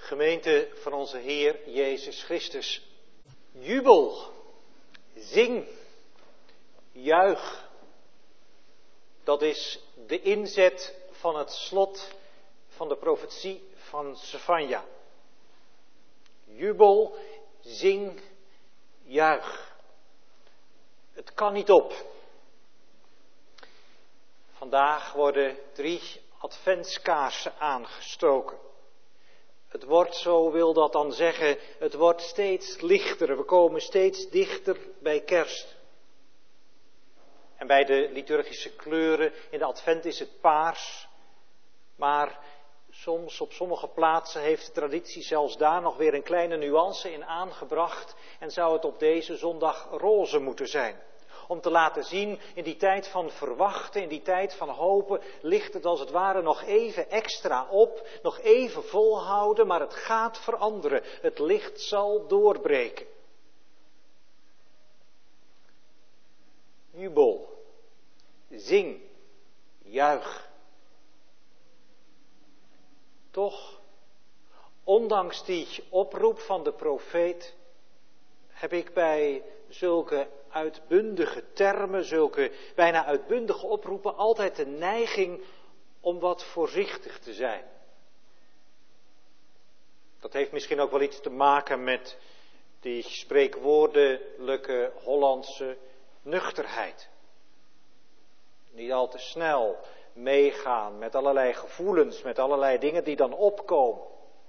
Gemeente van onze Heer Jezus Christus. Jubel, zing, juich. Dat is de inzet van het slot van de profetie van Sefanja. Jubel, zing, juich. Het kan niet op. Vandaag worden 3 adventskaarsen aangestoken. Het wordt, zo wil dat dan zeggen, het wordt steeds lichter. We komen steeds dichter bij kerst. En bij de liturgische kleuren in de advent is het paars. Maar soms op sommige plaatsen heeft de traditie zelfs daar nog weer een kleine nuance in aangebracht. En zou het op deze zondag roze moeten zijn. Om te laten zien, in die tijd van verwachten, in die tijd van hopen, ligt het als het ware nog even extra op, nog even volhouden, maar het gaat veranderen. Het licht zal doorbreken. Jubel, zing, juich. Toch, ondanks die oproep van de profeet, heb ik bij zulke uitbundige termen, zulke bijna uitbundige oproepen, altijd de neiging om wat voorzichtig te zijn. Dat heeft misschien ook wel iets te maken met die spreekwoordelijke Hollandse nuchterheid. Niet al te snel meegaan met allerlei gevoelens, met allerlei dingen die dan opkomen.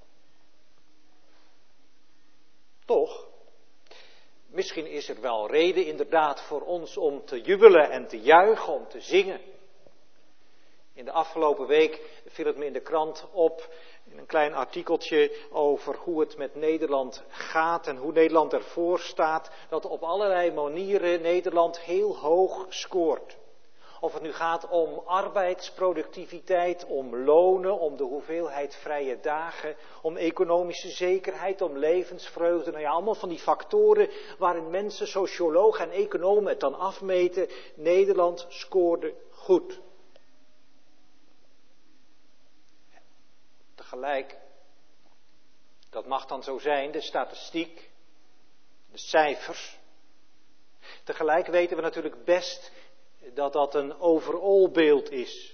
Toch, misschien is er wel reden inderdaad voor ons om te jubelen en te juichen, om te zingen. In de afgelopen week viel het me in de krant op, in een klein artikeltje over hoe het met Nederland gaat en hoe Nederland ervoor staat, dat op allerlei manieren Nederland heel hoog scoort. Of het nu gaat om arbeidsproductiviteit, om lonen, om de hoeveelheid vrije dagen, om economische zekerheid, om levensvreugde. Nou ja, allemaal van die factoren waarin mensen, sociologen en economen het dan afmeten. Nederland scoorde goed. Tegelijk, dat mag dan zo zijn, de statistiek, de cijfers. Tegelijk weten we natuurlijk best dat dat een overall beeld is.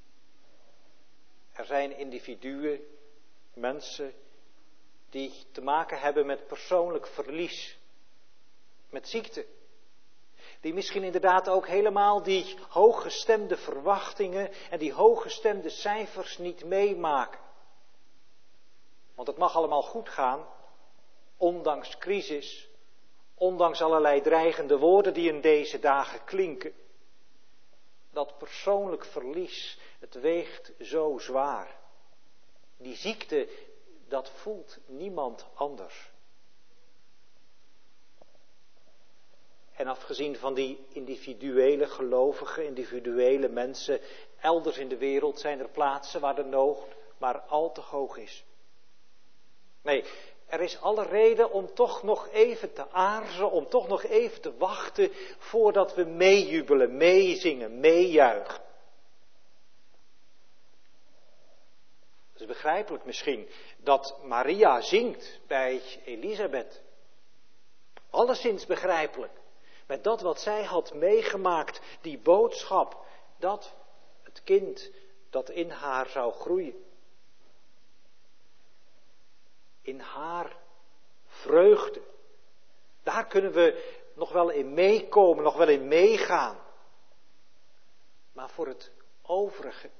Er zijn individuen, mensen, die te maken hebben met persoonlijk verlies, met ziekte. Die misschien inderdaad ook helemaal die hooggestemde verwachtingen en die hooggestemde cijfers niet meemaken. Want het mag allemaal goed gaan, ondanks crisis, ondanks allerlei dreigende woorden die in deze dagen klinken. Dat persoonlijk verlies, het weegt zo zwaar. Die ziekte, dat voelt niemand anders. En afgezien van die individuele gelovigen, individuele mensen, elders in de wereld zijn er plaatsen waar de nood maar al te hoog is. Nee, er is alle reden om toch nog even te aarzelen, om toch nog even te wachten voordat we meejubelen, meezingen, meejuichen. Het is begrijpelijk misschien dat Maria zingt bij Elisabeth. Alleszins begrijpelijk. Met dat wat zij had meegemaakt, die boodschap, dat het kind dat in haar zou groeien. In haar vreugde. Daar kunnen we nog wel in meekomen, nog wel in meegaan. Maar voor het overige.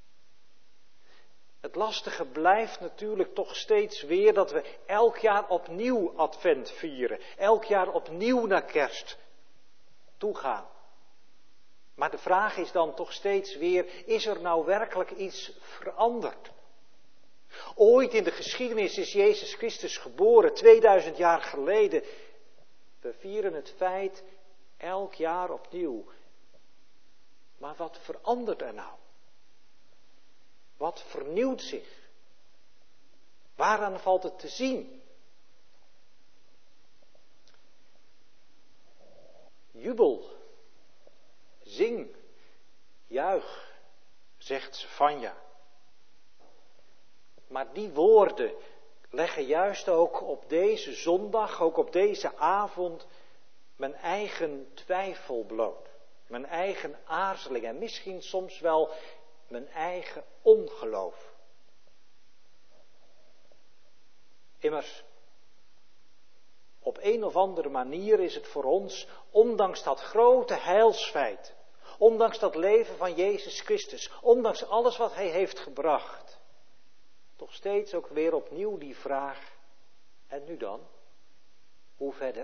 Het lastige blijft natuurlijk toch steeds weer dat we elk jaar opnieuw advent vieren. Elk jaar opnieuw naar kerst toegaan. Maar de vraag is dan toch steeds weer, is er nou werkelijk iets veranderd? Ooit in de geschiedenis is Jezus Christus geboren, 2000 jaar geleden. We vieren het feit elk jaar opnieuw. Maar wat verandert er nou? Wat vernieuwt zich? Waaraan valt het te zien? Jubel, zing, juich, zegt Sefanja. Maar die woorden leggen juist ook op deze zondag, ook op deze avond, mijn eigen twijfel bloot. Mijn eigen aarzeling en misschien soms wel mijn eigen ongeloof. Immers, op een of andere manier is het voor ons, ondanks dat grote heilsfeit, ondanks dat leven van Jezus Christus, ondanks alles wat Hij heeft gebracht, toch steeds ook weer opnieuw die vraag, en nu dan? Hoe verder?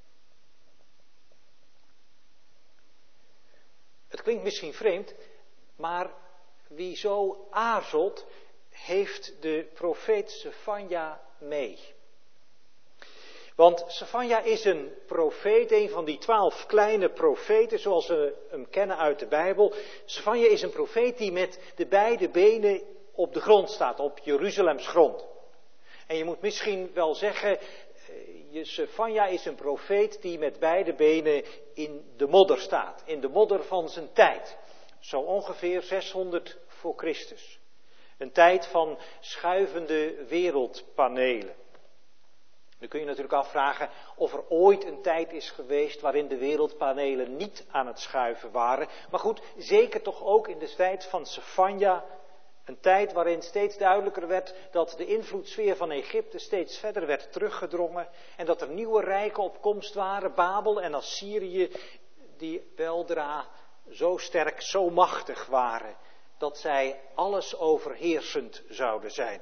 Het klinkt misschien vreemd, maar wie zo aarzelt, heeft de profeet Sefanja mee. Want Sefanja is een profeet, een van die 12 kleine profeten, zoals we hem kennen uit de Bijbel. Sefanja is een profeet die met de beide benen op de grond staat, op Jeruzalems grond. En je moet misschien wel zeggen, Sefanja is een profeet die met beide benen in de modder staat. In de modder van zijn tijd. Zo ongeveer 600 voor Christus. Een tijd van schuivende wereldpanelen. Nu kun je natuurlijk afvragen of er ooit een tijd is geweest waarin de wereldpanelen niet aan het schuiven waren. Maar goed, zeker toch ook in de tijd van Sefanja. Een tijd waarin steeds duidelijker werd dat de invloedssfeer van Egypte steeds verder werd teruggedrongen. En dat er nieuwe rijken op komst waren, Babel en Assyrië, die weldra zo sterk, zo machtig waren, dat zij alles overheersend zouden zijn.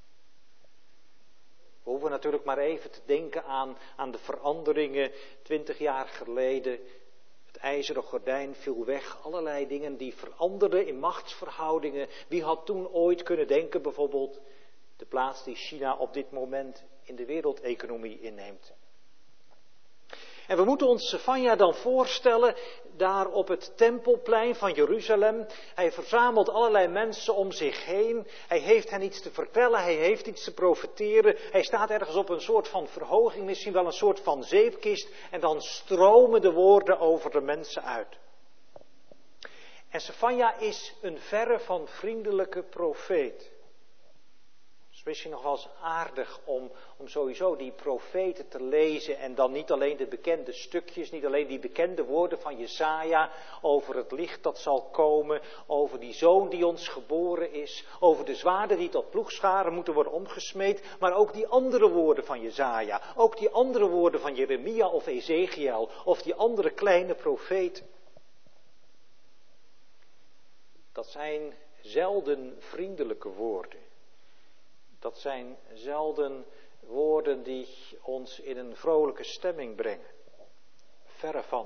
We hoeven natuurlijk maar even te denken aan de veranderingen 20 jaar geleden. Het ijzeren gordijn viel weg, allerlei dingen die veranderden in machtsverhoudingen. Wie had toen ooit kunnen denken bijvoorbeeld de plaats die China op dit moment in de wereldeconomie inneemt. En we moeten ons Sefanja dan voorstellen, daar op het tempelplein van Jeruzalem. Hij verzamelt allerlei mensen om zich heen. Hij heeft hen iets te vertellen, hij heeft iets te profeteren. Hij staat ergens op een soort van verhoging, misschien wel een soort van zeepkist. En dan stromen de woorden over de mensen uit. En Sefanja is een verre van vriendelijke profeet. Het is misschien nog wel eens aardig om sowieso die profeten te lezen en dan niet alleen de bekende stukjes, niet alleen die bekende woorden van Jesaja over het licht dat zal komen, over die zoon die ons geboren is, over de zwaarden die tot ploegscharen moeten worden omgesmeed, maar ook die andere woorden van Jesaja, ook die andere woorden van Jeremia of Ezekiel of die andere kleine profeten. Dat zijn zelden vriendelijke woorden. Dat zijn zelden woorden die ons in een vrolijke stemming brengen. Verre van.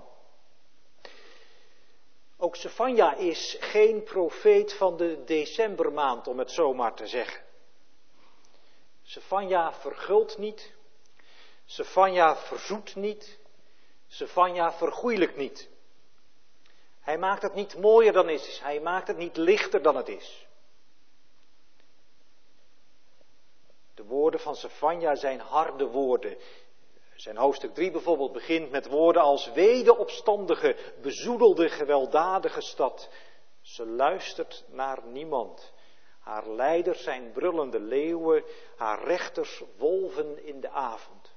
Ook Sefanja is geen profeet van de decembermaand, om het zo maar te zeggen. Sefanja verguldt niet. Sefanja verzoet niet. Sefanja vergoeilijkt niet. Hij maakt het niet mooier dan het is. Hij maakt het niet lichter dan het is. De woorden van Sefanja zijn harde woorden. Zijn hoofdstuk 3 bijvoorbeeld begint met woorden als: wee de opstandige, bezoedelde, gewelddadige stad. Ze luistert naar niemand. Haar leiders zijn brullende leeuwen, haar rechters wolven in de avond.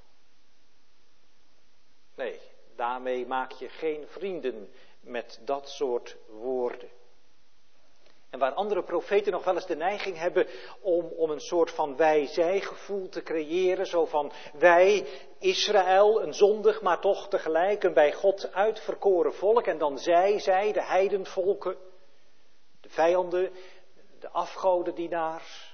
Nee, daarmee maak je geen vrienden met dat soort woorden. En waar andere profeten nog wel eens de neiging hebben om een soort van wij-zij-gevoel te creëren. Zo van wij, Israël, een zondig, maar toch tegelijk een bij God uitverkoren volk. En dan zij, de heidenvolken, de vijanden, de afgodendienaars.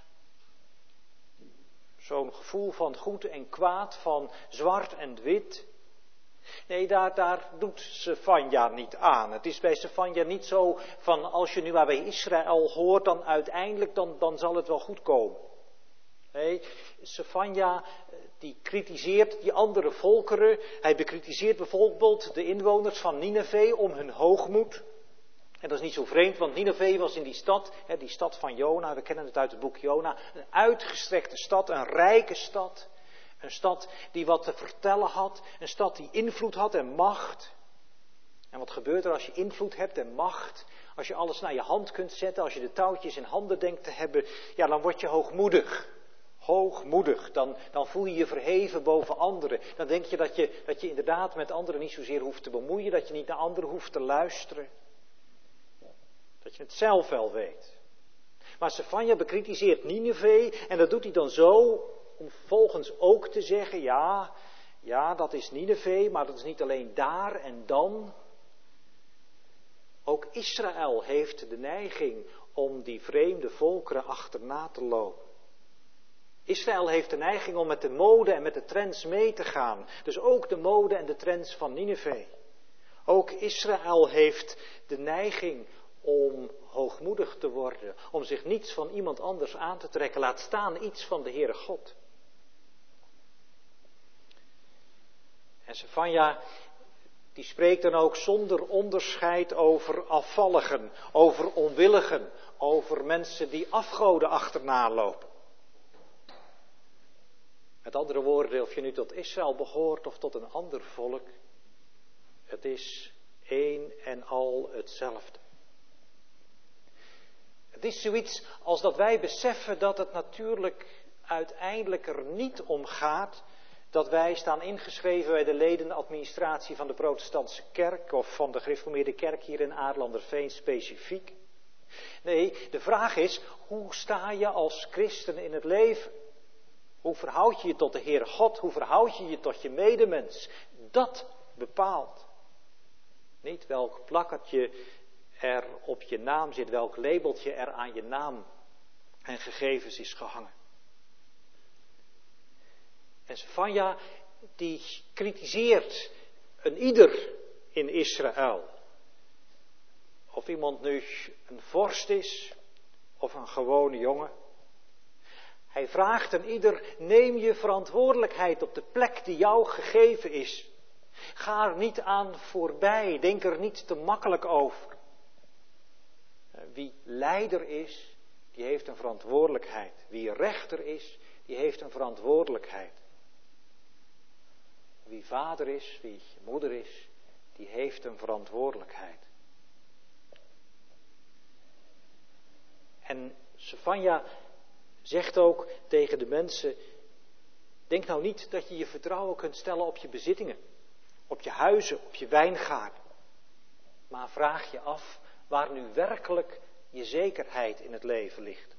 Zo'n gevoel van goed en kwaad, van zwart en wit. Nee, daar doet Sefanja niet aan. Het is bij Sefanja niet zo van als je nu maar bij Israël hoort, dan uiteindelijk dan zal het wel goed komen. Nee, Sefanja die kritiseert die andere volkeren. Hij bekritiseert bijvoorbeeld de inwoners van Nineve om hun hoogmoed. En dat is niet zo vreemd, want Nineve was in die stad van Jona, we kennen het uit het boek Jona, een uitgestrekte stad, een rijke stad. Een stad die wat te vertellen had, een stad die invloed had en macht. En wat gebeurt er als je invloed hebt en macht? Als je alles naar je hand kunt zetten, als je de touwtjes in handen denkt te hebben, ja dan word je hoogmoedig. Hoogmoedig, dan voel je je verheven boven anderen. Dan denk je dat je inderdaad met anderen niet zozeer hoeft te bemoeien, dat je niet naar anderen hoeft te luisteren. Dat je het zelf wel weet. Maar Sefanja bekritiseert Nineve en dat doet hij dan zo om vervolgens ook te zeggen, ja, dat is Nineve, maar dat is niet alleen daar en dan. Ook Israël heeft de neiging om die vreemde volkeren achterna te lopen. Israël heeft de neiging om met de mode en met de trends mee te gaan. Dus ook de mode en de trends van Nineve. Ook Israël heeft de neiging om hoogmoedig te worden. Om zich niets van iemand anders aan te trekken. Laat staan iets van de Heere God. En Sefanja, die spreekt dan ook zonder onderscheid over afvalligen, over onwilligen, over mensen die afgoden achterna lopen. Met andere woorden, of je nu tot Israël behoort of tot een ander volk, het is één en al hetzelfde. Het is zoiets als dat wij beseffen dat het natuurlijk uiteindelijk er niet om gaat dat wij staan ingeschreven bij de ledenadministratie van de protestantse kerk of van de gereformeerde kerk hier in Aarlanderveen specifiek. Nee, de vraag is, hoe sta je als christen in het leven? Hoe verhoud je je tot de Heere God? Hoe verhoud je je tot je medemens? Dat bepaalt. Niet welk plakkertje er op je naam zit, welk labeltje er aan je naam en gegevens is gehangen. En Sefanja die kritiseert een ieder in Israël. Of iemand nu een vorst is of een gewone jongen. Hij vraagt een ieder, neem je verantwoordelijkheid op de plek die jou gegeven is. Ga er niet aan voorbij, denk er niet te makkelijk over. Wie leider is, die heeft een verantwoordelijkheid. Wie rechter is, die heeft een verantwoordelijkheid. Wie vader is, wie moeder is, die heeft een verantwoordelijkheid. En Sefanja zegt ook tegen de mensen, denk nou niet dat je je vertrouwen kunt stellen op je bezittingen, op je huizen, op je wijngaarden. Maar vraag je af waar nu werkelijk je zekerheid in het leven ligt.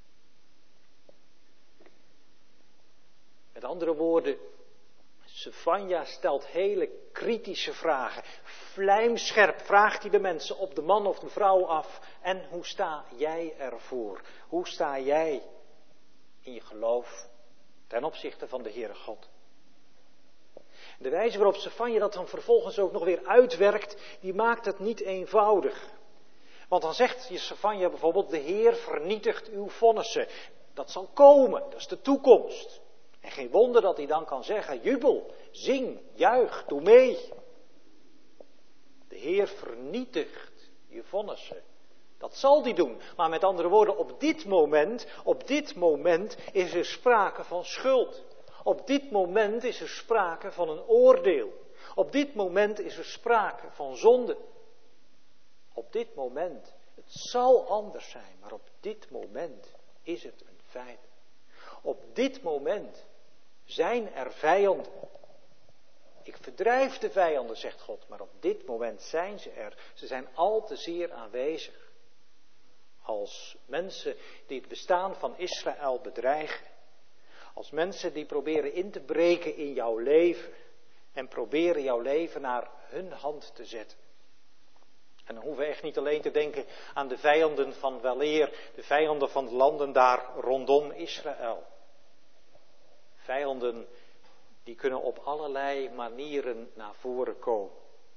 Met andere woorden, Sefanja stelt hele kritische vragen. Vlijmscherp vraagt hij de mensen op de man of de vrouw af. En hoe sta jij ervoor? Hoe sta jij in je geloof ten opzichte van de Heere God? De wijze waarop Sefanja dat dan vervolgens ook nog weer uitwerkt, die maakt het niet eenvoudig. Want dan zegt Sefanja bijvoorbeeld, de Heer vernietigt uw vonnissen. Dat zal komen, dat is de toekomst. En geen wonder dat hij dan kan zeggen, jubel, zing, juich, doe mee. De Heer vernietigt je vonnissen. Dat zal hij doen. Maar met andere woorden, op dit moment is er sprake van schuld. Op dit moment is er sprake van een oordeel. Op dit moment is er sprake van zonde. Op dit moment, het zal anders zijn, maar op dit moment is het een feit. Op dit moment zijn er vijanden. Ik verdrijf de vijanden, zegt God, maar op dit moment zijn ze er. Ze zijn al te zeer aanwezig. Als mensen die het bestaan van Israël bedreigen. Als mensen die proberen in te breken in jouw leven. En proberen jouw leven naar hun hand te zetten. En dan hoeven we echt niet alleen te denken aan de vijanden van weleer. De vijanden van de landen daar rondom Israël. Vijanden die kunnen op allerlei manieren naar voren komen.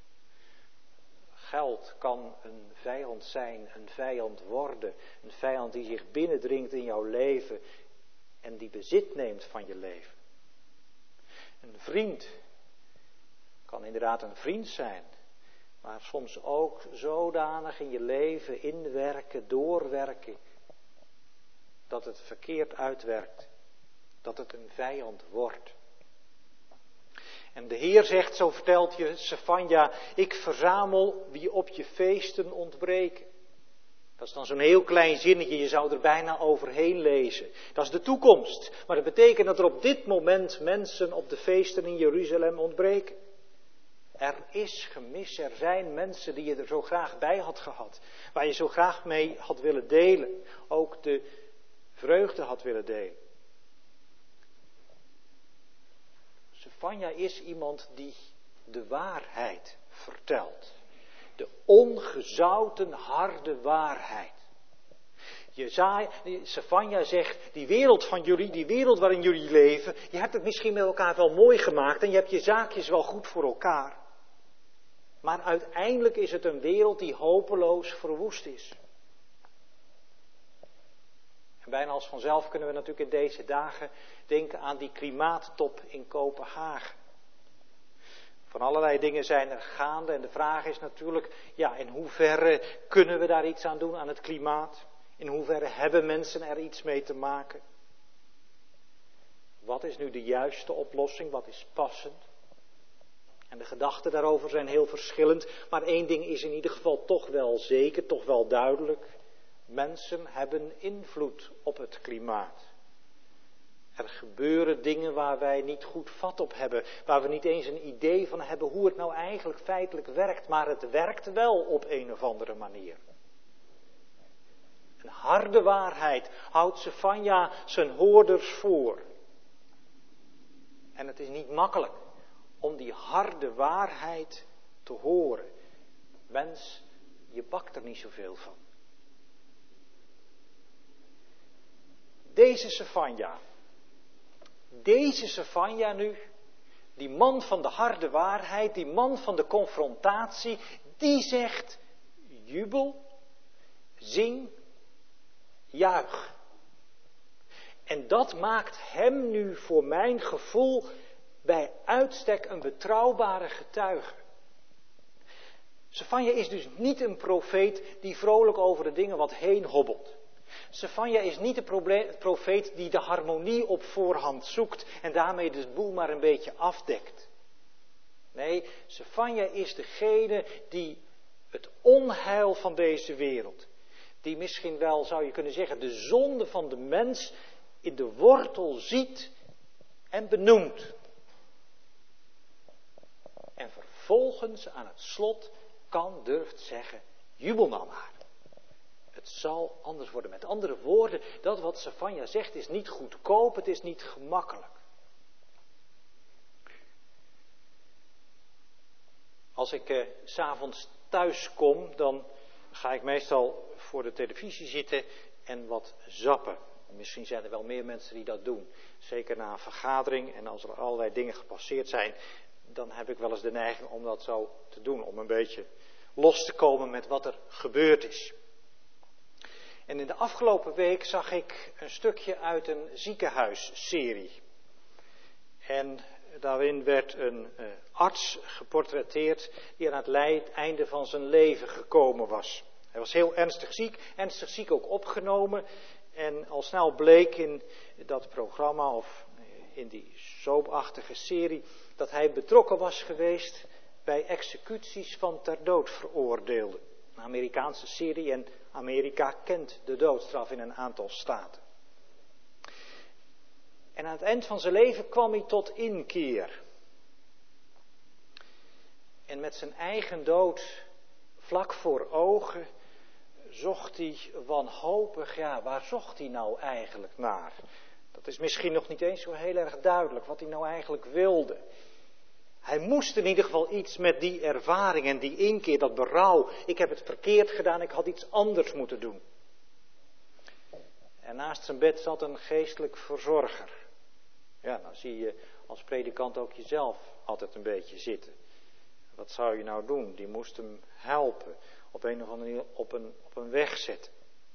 Geld kan een vijand zijn, een vijand worden. Een vijand die zich binnendringt in jouw leven en die bezit neemt van je leven. Een vriend kan inderdaad een vriend zijn, maar soms ook zodanig in je leven inwerken, doorwerken, dat het verkeerd uitwerkt, dat het een vijand wordt. En de Heer zegt, zo vertelt je Sefanja, ik verzamel wie op je feesten ontbreken. Dat is dan zo'n heel klein zinnetje, je zou er bijna overheen lezen. Dat is de toekomst. Maar dat betekent dat er op dit moment mensen op de feesten in Jeruzalem ontbreken. Er is gemis, er zijn mensen die je er zo graag bij had gehad. Waar je zo graag mee had willen delen. Ook de vreugde had willen delen. Sefanja is iemand die de waarheid vertelt. De ongezouten harde waarheid. Sefanja zegt, die wereld van jullie, die wereld waarin jullie leven, je hebt het misschien met elkaar wel mooi gemaakt en je hebt je zaakjes wel goed voor elkaar. Maar uiteindelijk is het een wereld die hopeloos verwoest is. En bijna als vanzelf kunnen we natuurlijk in deze dagen denken aan die klimaattop in Kopenhagen. Van allerlei dingen zijn er gaande en de vraag is natuurlijk, ja, in hoeverre kunnen we daar iets aan doen aan het klimaat? In hoeverre hebben mensen er iets mee te maken? Wat is nu de juiste oplossing? Wat is passend? En de gedachten daarover zijn heel verschillend, maar één ding is in ieder geval toch wel zeker, toch wel duidelijk. Mensen hebben invloed op het klimaat. Er gebeuren dingen waar wij niet goed vat op hebben, waar we niet eens een idee van hebben hoe het nou eigenlijk feitelijk werkt, maar het werkt wel op een of andere manier. Een harde waarheid houdt Sefanja zijn hoorders voor. En het is niet makkelijk om die harde waarheid te horen. Mens, je bakt er niet zoveel van. Deze Sefanja nu, die man van de harde waarheid, die man van de confrontatie, die zegt, jubel, zing, juich. En dat maakt hem nu voor mijn gevoel bij uitstek een betrouwbare getuige. Sefanja is dus niet een profeet die vrolijk over de dingen wat heen hobbelt. Sefanja is niet de profeet die de harmonie op voorhand zoekt en daarmee de boel maar een beetje afdekt. Nee, Sefanja is degene die het onheil van deze wereld, die misschien wel, zou je kunnen zeggen, de zonde van de mens in de wortel ziet en benoemt. En vervolgens aan het slot durft zeggen, jubel nou maar. Het zal anders worden. Met andere woorden, dat wat Sefanja zegt is niet goedkoop, het is niet gemakkelijk. Als ik 's avonds thuis kom, dan ga ik meestal voor de televisie zitten en wat zappen. Misschien zijn er wel meer mensen die dat doen. Zeker na een vergadering en als er allerlei dingen gepasseerd zijn, dan heb ik wel eens de neiging om dat zo te doen. Om een beetje los te komen met wat er gebeurd is. En in de afgelopen week zag ik een stukje uit een ziekenhuisserie. En daarin werd een arts geportretteerd die aan het einde van zijn leven gekomen was. Hij was heel ernstig ziek ook opgenomen. En al snel bleek in dat programma of in die soapachtige serie dat hij betrokken was geweest bij executies van ter dood veroordeelden. Een Amerikaanse serie en Amerika kent de doodstraf in een aantal staten. En aan het eind van zijn leven kwam hij tot inkeer. En met zijn eigen dood vlak voor ogen zocht hij wanhopig, waar zocht hij nou eigenlijk naar? Dat is misschien nog niet eens zo heel erg duidelijk wat hij nou eigenlijk wilde. Hij moest in ieder geval iets met die ervaring en die inkeer, dat berouw. Ik heb het verkeerd gedaan, ik had iets anders moeten doen. En naast zijn bed zat een geestelijk verzorger. Ja, dan zie je als predikant ook jezelf altijd een beetje zitten. Wat zou je nou doen? Die moest hem helpen, op een of andere manier op een weg zetten.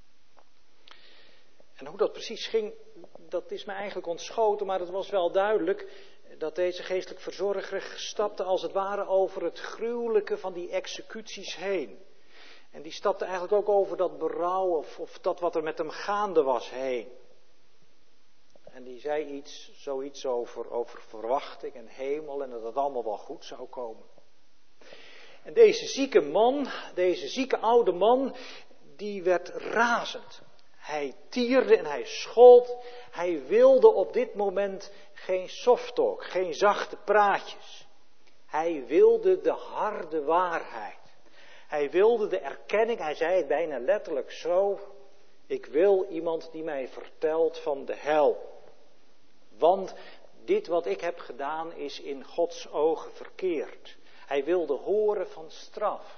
En hoe dat precies ging, dat is me eigenlijk ontschoten, maar het was wel duidelijk dat deze geestelijk verzorger stapte als het ware over het gruwelijke van die executies heen. En die stapte eigenlijk ook over dat berouw of dat wat er met hem gaande was heen. En die zei zoiets over verwachting en hemel en dat het allemaal wel goed zou komen. En deze zieke oude man, die werd razend. Hij tierde en hij schold. Hij wilde op dit moment geen soft talk, geen zachte praatjes. Hij wilde de harde waarheid. Hij wilde de erkenning, hij zei het bijna letterlijk zo. Ik wil iemand die mij vertelt van de hel. Want dit wat ik heb gedaan is in Gods ogen verkeerd. Hij wilde horen van straf.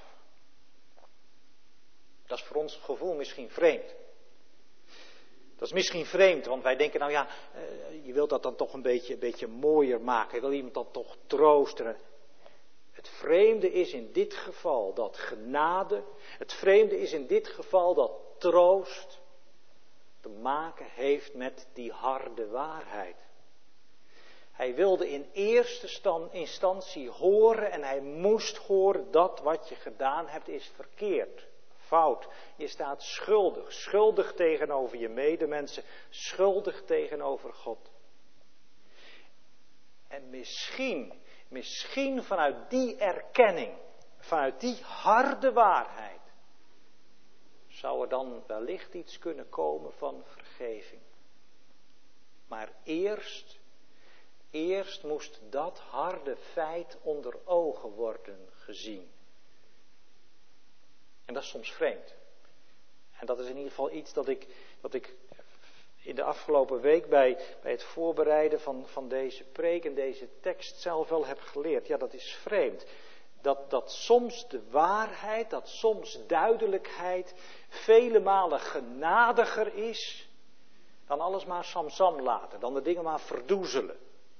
Dat is voor ons gevoel misschien vreemd. Dat is misschien vreemd, want wij denken, nou ja, je wilt dat dan toch een beetje mooier maken. Je wil iemand dan toch troosten. Het vreemde is in dit geval dat genade, het vreemde is in dit geval dat troost te maken heeft met die harde waarheid. Hij wilde in eerste instantie horen en hij moest horen dat wat je gedaan hebt is verkeerd, fout. Je staat schuldig, schuldig tegenover je medemensen, schuldig tegenover God. En misschien vanuit die erkenning, vanuit die harde waarheid, zou er dan wellicht iets kunnen komen van vergeving. Maar eerst moest dat harde feit onder ogen worden gezien. En dat is soms vreemd. En dat is in ieder geval iets dat ik in de afgelopen week bij het voorbereiden van deze preek en deze tekst zelf wel heb geleerd. Ja, dat is vreemd. Dat soms de waarheid, dat soms duidelijkheid vele malen genadiger is dan alles maar samsam laten, dan de dingen maar verdoezelen.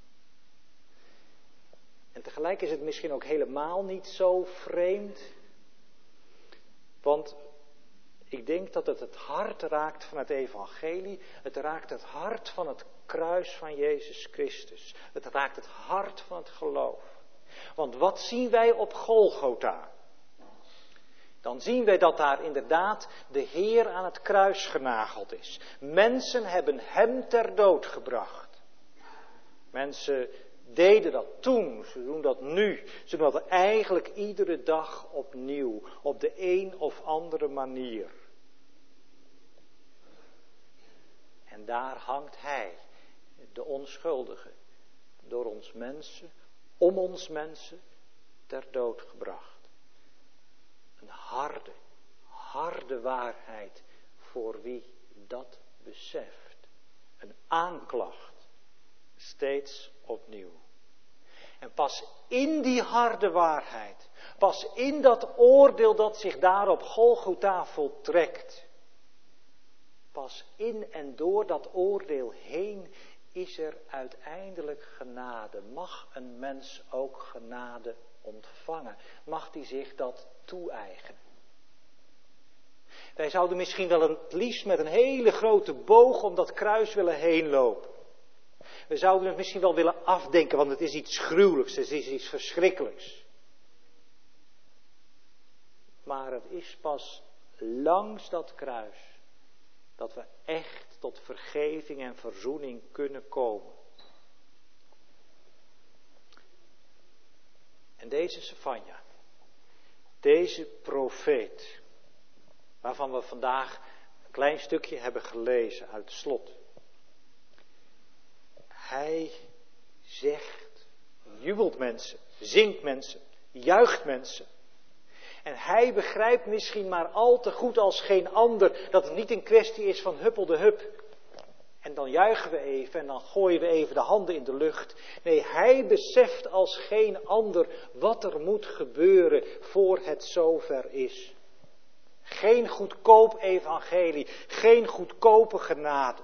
En tegelijk is het misschien ook helemaal niet zo vreemd, want ik denk dat het hart raakt van het evangelie. Het raakt het hart van het kruis van Jezus Christus. Het raakt het hart van het geloof. Want wat zien wij op Golgotha? Dan zien wij dat daar inderdaad de Heer aan het kruis genageld is. Mensen hebben hem ter dood gebracht. Mensen deden dat toen, ze doen dat nu. Ze doen dat eigenlijk iedere dag opnieuw, op de een of andere manier. En daar hangt hij, de onschuldige, door ons mensen, om ons mensen, ter dood gebracht. Een harde waarheid voor wie dat beseft. Een aanklacht, steeds opnieuw. En pas in die harde waarheid, pas in dat oordeel dat zich daar op Golgotha voltrekt, pas in en door dat oordeel heen is er uiteindelijk genade. Mag een mens ook genade ontvangen? Mag die zich dat toe-eigenen? Wij zouden misschien wel het liefst met een hele grote boog om dat kruis willen heen lopen. We zouden het misschien wel willen afdenken, want het is iets gruwelijks, het is iets verschrikkelijks. Maar het is pas langs dat kruis dat we echt tot vergeving en verzoening kunnen komen. En deze Sefanja, deze profeet, waarvan we vandaag een klein stukje hebben gelezen uit het slot. Hij zegt, jubelt mensen, zingt mensen, juicht mensen. En hij begrijpt misschien maar al te goed als geen ander dat het niet een kwestie is van huppel de hup. En dan juichen we even en dan gooien we even de handen in de lucht. Nee, hij beseft als geen ander wat er moet gebeuren voor het zover is. Geen goedkoop evangelie, geen goedkope genade.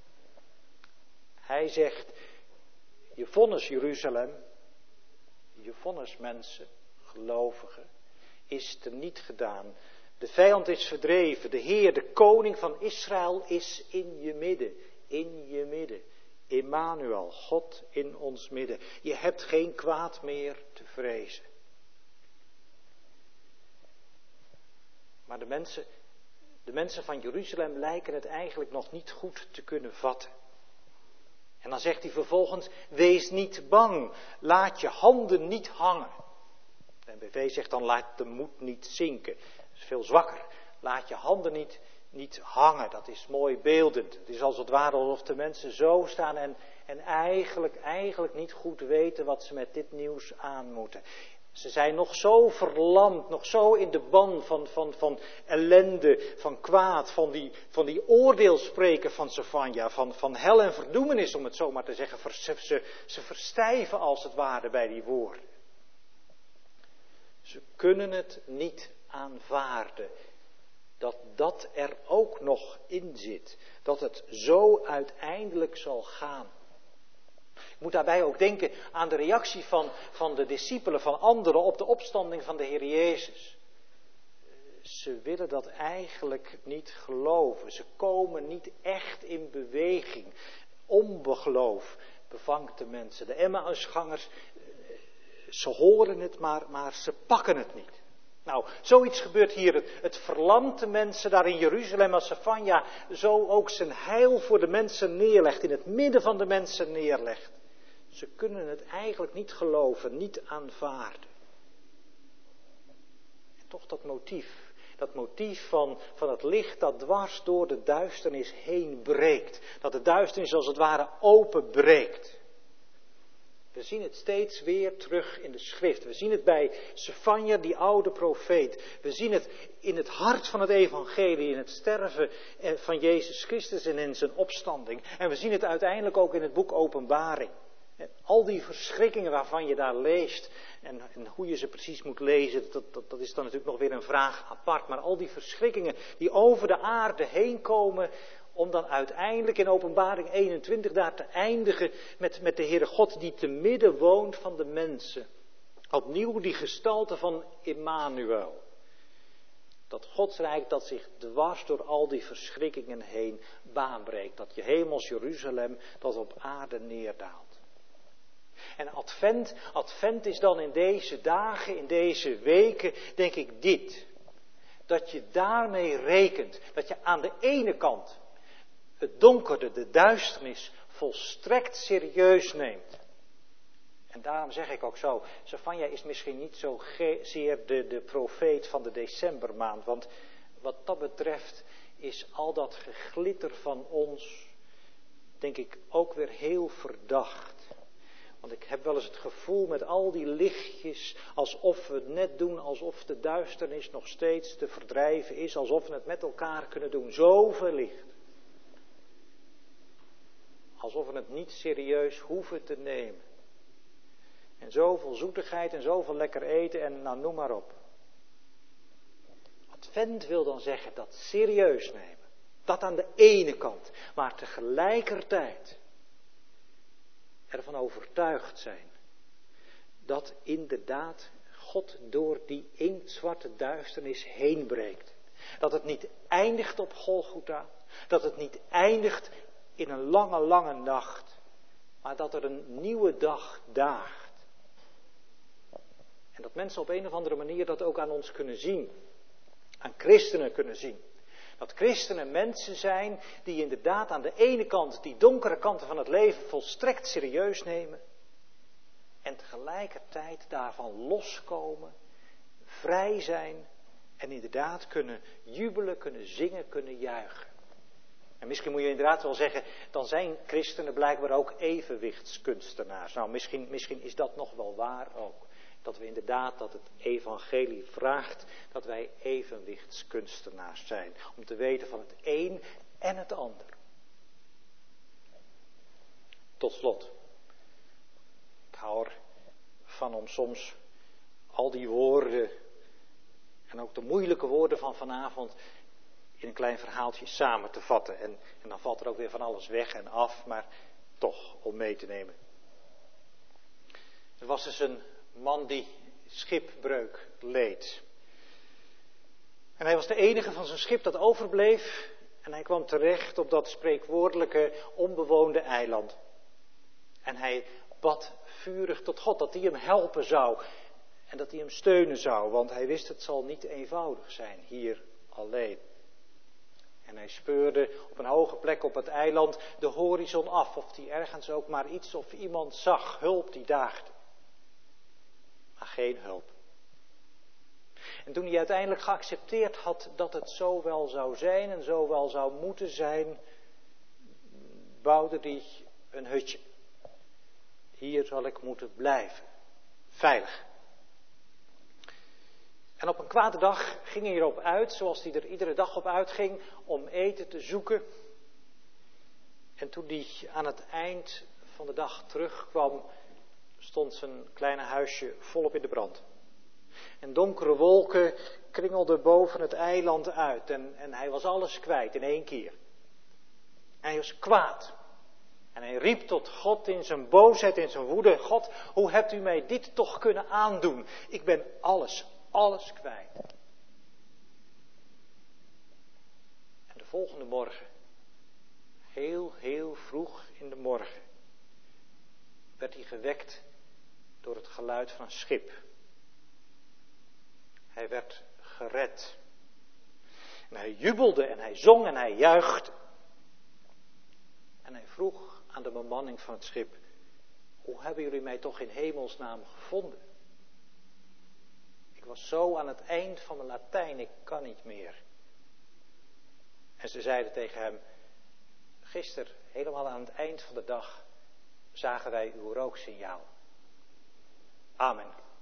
Hij zegt, je vonnis Jeruzalem, je vonnis mensen, gelovigen, is teniet gedaan. De vijand is verdreven, de Heer, de koning van Israël is in je midden, in je midden. Immanuel, God in ons midden. Je hebt geen kwaad meer te vrezen. Maar de mensen van Jeruzalem lijken het eigenlijk nog niet goed te kunnen vatten. En dan zegt hij vervolgens, wees niet bang, laat je handen niet hangen. De NBV zegt dan, laat de moed niet zinken. Dat is veel zwakker. laat je handen niet hangen. Dat is mooi beeldend. Het is als het ware alsof de mensen zo staan en eigenlijk niet goed weten wat ze met dit nieuws aan moeten. Ze zijn nog zo verlamd, nog zo in de ban van ellende, van kwaad, van die oordeelspreken van Zefanja, van hel en verdoemenis, om het zo maar te zeggen. Ze verstijven als het ware bij die woorden. Ze kunnen het niet aanvaarden dat er ook nog in zit, dat het zo uiteindelijk zal gaan. Ik moet daarbij ook denken aan de reactie van de discipelen, van anderen op de opstanding van de Heer Jezus. Ze willen dat eigenlijk niet geloven. Ze komen niet echt in beweging. Onbegeloof bevangt de mensen. De Emmausgangers, ze horen het, maar ze pakken het niet. Nou, zoiets gebeurt hier. Het verlamt de mensen daar in Jeruzalem als Zefanja zo ook zijn heil voor de mensen neerlegt, in het midden van de mensen neerlegt. Ze kunnen het eigenlijk niet geloven, niet aanvaarden. En toch dat motief van het licht dat dwars door de duisternis heen breekt. Dat de duisternis als het ware openbreekt. We zien het steeds weer terug in de schrift. We zien het bij Zefanja, die oude profeet. We zien het in het hart van het evangelie, in het sterven van Jezus Christus en in zijn opstanding. En we zien het uiteindelijk ook in het boek Openbaring. En al die verschrikkingen waarvan je daar leest en hoe je ze precies moet lezen, dat is dan natuurlijk nog weer een vraag apart. Maar al die verschrikkingen die over de aarde heen komen, om dan uiteindelijk in Openbaring 21 daar te eindigen met de Heere God die te midden woont van de mensen. Opnieuw die gestalte van Immanuel. Dat Godsrijk dat zich dwars door al die verschrikkingen heen baanbreekt. Dat je hemels Jeruzalem dat op aarde neerdaalt. En advent is dan in deze dagen, in deze weken, denk ik dit. Dat je daarmee rekent. Dat je aan de ene kant het donkere, de duisternis, volstrekt serieus neemt. En daarom zeg ik ook zo, Zefanja is misschien niet zo zeer de profeet van de decembermaand. Want wat dat betreft is al dat geglitter van ons, denk ik, ook weer heel verdacht. Want ik heb wel eens het gevoel met al die lichtjes, alsof we het net doen, alsof de duisternis nog steeds te verdrijven is, alsof we het met elkaar kunnen doen. Zoveel licht. Alsof we het niet serieus hoeven te nemen. En zoveel zoetigheid en zoveel lekker eten en nou noem maar op. Advent wil dan zeggen dat serieus nemen. Dat aan de ene kant, maar tegelijkertijd ervan overtuigd zijn dat inderdaad God door die inktzwarte duisternis heen breekt. Dat het niet eindigt op Golgotha, dat het niet eindigt in een lange nacht, maar dat er een nieuwe dag daagt. En dat mensen op een of andere manier dat ook aan ons kunnen zien, aan christenen kunnen zien. Dat christenen mensen zijn die inderdaad aan de ene kant die donkere kanten van het leven volstrekt serieus nemen. En tegelijkertijd daarvan loskomen, vrij zijn en inderdaad kunnen jubelen, kunnen zingen, kunnen juichen. En misschien moet je inderdaad wel zeggen, dan zijn christenen blijkbaar ook evenwichtskunstenaars. Nou, misschien is dat nog wel waar ook. Dat we inderdaad, dat het evangelie vraagt dat wij evenwichtskunstenaars zijn. Om te weten van het een en het ander. Tot slot. Ik hou ervan om soms al die woorden en ook de moeilijke woorden van vanavond in een klein verhaaltje samen te vatten. En dan valt er ook weer van alles weg en af, maar toch om mee te nemen. Er was dus een man die schipbreuk leed. En hij was de enige van zijn schip dat overbleef. En hij kwam terecht op dat spreekwoordelijke onbewoonde eiland. En hij bad vurig tot God dat hij hem helpen zou. En dat hij hem steunen zou. Want hij wist het zal niet eenvoudig zijn hier alleen. En hij speurde op een hoge plek op het eiland de horizon af. Of hij ergens ook maar iets of iemand zag. Hulp die daagde. Maar geen hulp. En toen hij uiteindelijk geaccepteerd had dat het zo wel zou zijn en zo wel zou moeten zijn, bouwde hij een hutje. Hier zal ik moeten blijven, veilig. En op een kwade dag ging hij erop uit, zoals hij er iedere dag op uitging, om eten te zoeken. En toen hij aan het eind van de dag terugkwam, stond zijn kleine huisje volop in de brand. En donkere wolken kringelden boven het eiland uit en hij was alles kwijt in één keer. En hij was kwaad. En hij riep tot God in zijn boosheid, in zijn woede: God, hoe hebt u mij dit toch kunnen aandoen? Ik ben alles kwijt. En de volgende morgen, heel vroeg in de morgen, werd hij gewekt door het geluid van een schip. Hij werd gered. En hij jubelde en hij zong en hij juichte. En hij vroeg aan de bemanning van het schip: hoe hebben jullie mij toch in hemelsnaam gevonden? Ik was zo aan het eind van mijn Latijn, ik kan niet meer. En ze zeiden tegen hem: gisteren, helemaal aan het eind van de dag, zagen wij uw rooksignaal. Amen.